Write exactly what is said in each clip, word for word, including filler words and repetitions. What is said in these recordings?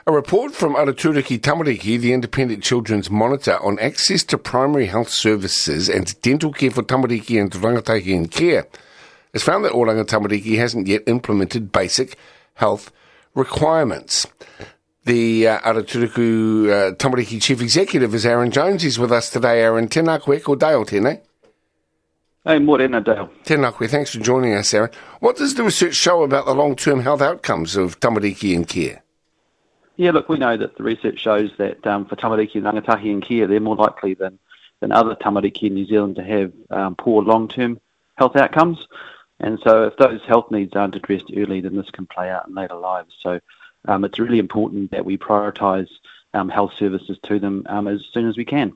A report from Araturiki Tamariki, the Independent Children's Monitor, on access to primary health services and dental care for tamariki and rangatahi in care, has found that Oranga Tamariki hasn't yet implemented basic health requirements. The uh, Araturiki uh, Tamariki Chief Executive is Aaron Jones. He's with us today. Aaron, tēnā koe, ko Dale tēnei. Hey, morena, Dale. Tēnā koe, thanks for joining us, Aaron. What does the research show about the long-term health outcomes of tamariki in care? Yeah, look, we know that the research shows that um, for tamariki and rangatahi in care, they're more likely than, than other tamariki in New Zealand to have um, poor long-term health outcomes. And so if those health needs aren't addressed early, then this can play out in later lives. So um, it's really important that we prioritise um, health services to them um, as soon as we can.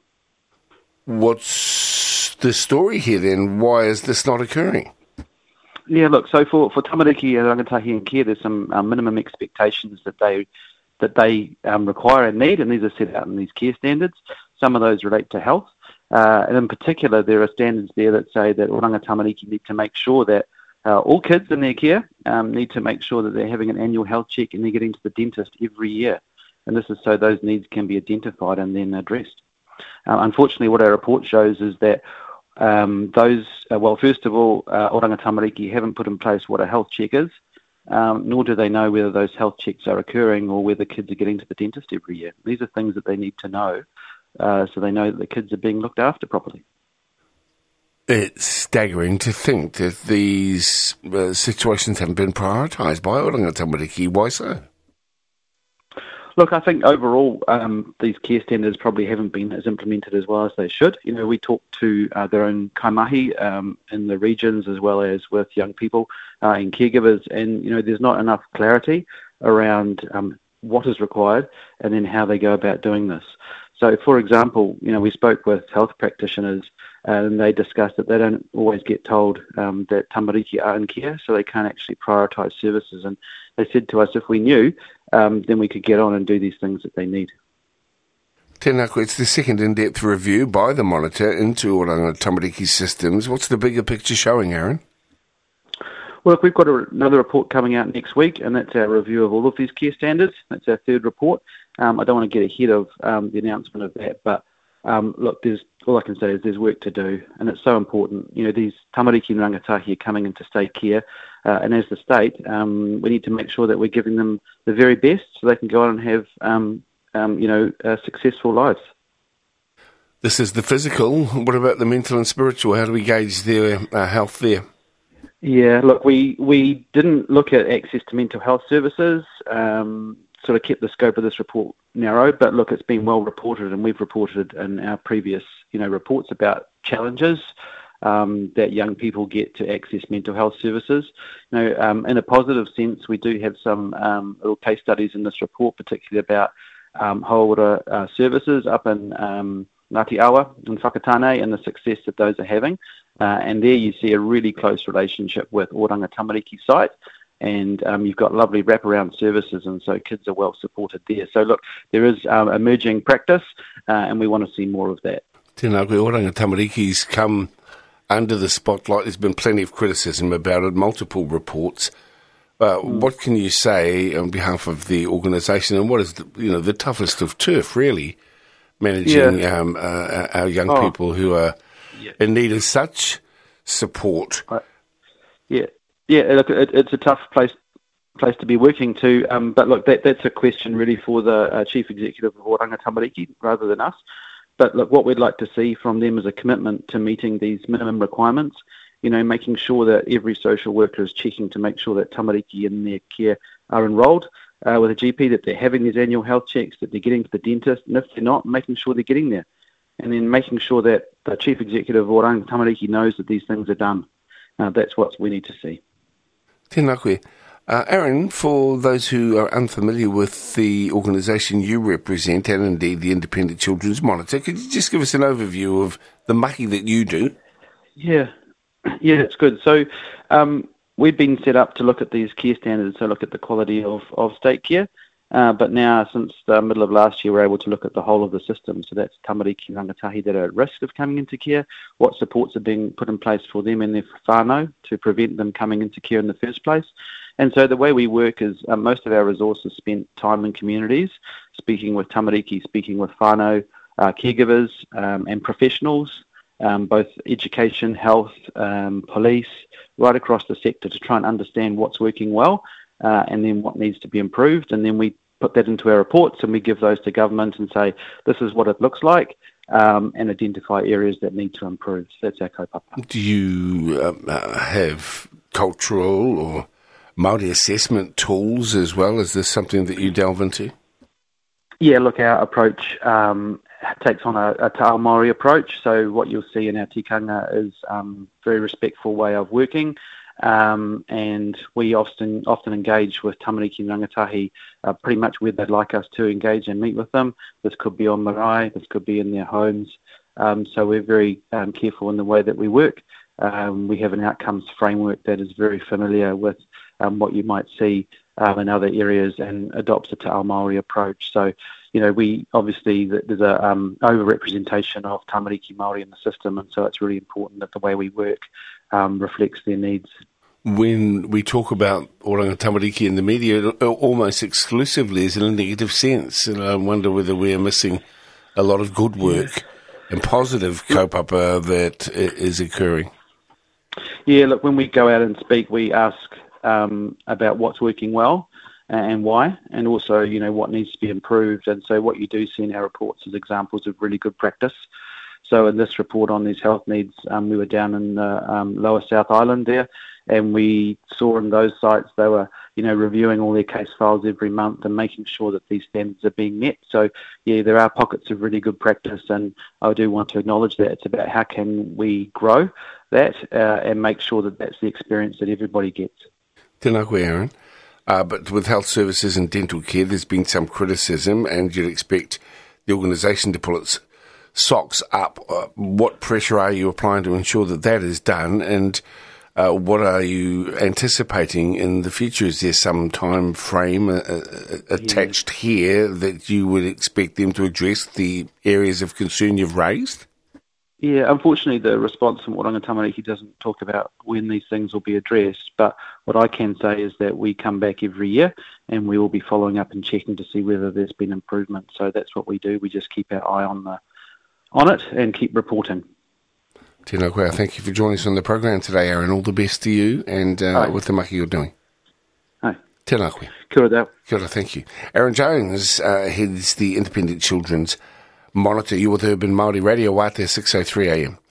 What's the story here then? Why is this not occurring? Yeah, look, so for, for tamariki and rangatahi in care, there's some um, minimum expectations that they that they um, require and need, and these are set out in these care standards. Some of those relate to health, uh, and in particular, there are standards there that say that oranga tamariki need to make sure that uh, all kids in their care um, need to make sure that they're having an annual health check and they're getting to the dentist every year. And this is so those needs can be identified and then addressed. Uh, unfortunately, what our report shows is that um, those, uh, well, first of all, uh, oranga tamariki haven't put in place what a health check is, Um, nor do they know whether those health checks are occurring or whether kids are getting to the dentist every year. These are things that they need to know uh, so they know that the kids are being looked after properly. It's staggering to think that these uh, situations haven't been prioritised by Oranga Tamariki. Why so? Look, I think overall um, these care standards probably haven't been as implemented as well as they should. You know, we talk to uh, their own kaimahi um, in the regions as well as with young people uh, and caregivers, and, you know, there's not enough clarity around um, what is required and then how they go about doing this. So, for example, you know, we spoke with health practitioners and they discussed that they don't always get told um, that tamariki are in care, so they can't actually prioritise services. And they said to us, if we knew, um, then we could get on and do these things that they need. Tēnā koe, it's the second in-depth review by the Monitor into Oranga Tamariki systems. What's the bigger picture showing, Aaron? Well, look, we've got a, another report coming out next week, and that's our review of all of these care standards. That's our third report. Um, I don't want to get ahead of um, the announcement of that, but um, look, there's all I can say is there's work to do, and it's so important. You know, these tamariki and rangatahi are coming into state care, uh, and as the state, um, we need to make sure that we're giving them the very best so they can go on and have, um, um, you know, uh, successful lives. This is the physical. What about the mental and spiritual? How do we gauge their uh, health there? Yeah, look, we, we didn't look at access to mental health services, um, sort of kept the scope of this report narrow, but look, it's been well reported, and we've reported in our previous, you know, reports about challenges um, that young people get to access mental health services. You know, um, in a positive sense, we do have some um, little case studies in this report, particularly about um, hauora uh, services up in um, Ngāti Awa and Whakatane and the success that those are having. Uh, and there you see a really close relationship with Oranga Tamariki site. And um, you've got lovely wraparound services, and so kids are well supported there. So look, there is um, emerging practice, uh, and we want to see more of that. Tēnā koe, Oranga Tamariki's come under the spotlight. There's been plenty of criticism about it, multiple reports. Uh, mm. What can you say on behalf of the organisation, and what is the, you know, the toughest of turf, really, managing yeah. um, uh, our young oh. people who are yeah. in need of such support? Uh, yeah. Yeah, look, it, it's a tough place place to be working to, um, but look, that, that's a question really for the uh, Chief Executive of Oranga Tamariki rather than us. But look, what we'd like to see from them is a commitment to meeting these minimum requirements, you know, making sure that every social worker is checking to make sure that tamariki in their care are enrolled uh, with a G P, that they're having these annual health checks, that they're getting to the dentist, and if they're not, making sure they're getting there. And then making sure that the Chief Executive of Oranga Tamariki knows that these things are done. Uh, that's what we need to see. Tēnā koe. Uh, Aaron, for those who are unfamiliar with the organisation you represent, and indeed the Independent Children's Monitor, could you just give us an overview of the mahi that you do? Yeah, yeah, it's good. So um, we've been set up to look at these care standards, so look at the quality of, of state care. Uh, but now, since the middle of last year, we're able to look at the whole of the system. So that's tamariki and rangatahi that are at risk of coming into care, what supports are being put in place for them and their whānau to prevent them coming into care in the first place, And so the way we work is uh, most of our resources spent time in communities, speaking with tamariki, speaking with whānau, uh, caregivers um, and professionals, um, both education, health, um, police, right across the sector to try and understand what's working well uh, and then what needs to be improved. And then we put that into our reports and we give those to government and say, this is what it looks like, um, and identify areas that need to improve. So that's our kaupapa. Do you um, uh, have cultural or Māori assessment tools as well? Is this something that you delve into? Yeah, look, our approach um, takes on a, a Te Ao Māori approach. So what you'll see in our tikanga is um, very respectful way of working. Um, and we often often engage with tamariki and rangatahi uh, pretty much where they'd like us to engage and meet with them. This could be on marae, this could be in their homes. Um, so we're very um, careful in the way that we work. Um, we have an outcomes framework that is very familiar with um, what you might see um, in other areas and adopts a Te Ao Māori approach. So, you know, we obviously, there's a um, over-representation of tamariki Māori in the system, and so it's really important that the way we work um, reflects their needs. When we talk about oranga tamariki in the media, almost exclusively is in a negative sense, and I wonder whether we're missing a lot of good work and positive kaupapa that is occurring. Yeah, look, when we go out and speak, we ask um, about what's working well and why, and also, you know, what needs to be improved. And so what you do see in our reports is examples of really good practice. So in this report on these health needs, um, we were down in the um, Lower South Island there, and we saw in those sites they were, you know, reviewing all their case files every month and making sure that these standards are being met. So, yeah, there are pockets of really good practice, and I do want to acknowledge that. It's about how can we grow that uh, and make sure that that's the experience that everybody gets. Tēnā koe, Aaron. Uh, but with health services and dental care, there's been some criticism, and you'd expect the organisation to pull its socks up. Uh, what pressure are you applying to ensure that that is done, and uh, what are you anticipating in the future? Is there some time frame uh, uh, attached yeah. here that you would expect them to address the areas of concern you've raised? Yeah, unfortunately, the response from Oranga Tamariki doesn't talk about when these things will be addressed, but what I can say is that we come back every year and we will be following up and checking to see whether there's been improvement. So that's what we do. We just keep our eye on the on it and keep reporting. Tēnā koe, thank you for joining us on the program today, Aaron. All the best to you and uh, with the maki you're doing. Hi. Tēnā koe. Kia ora tau. Kia ora, thank you. Aaron Jones uh, heads the Independent Children's Monitor. You with Urban Māori Radio, Wātea six oh three A M.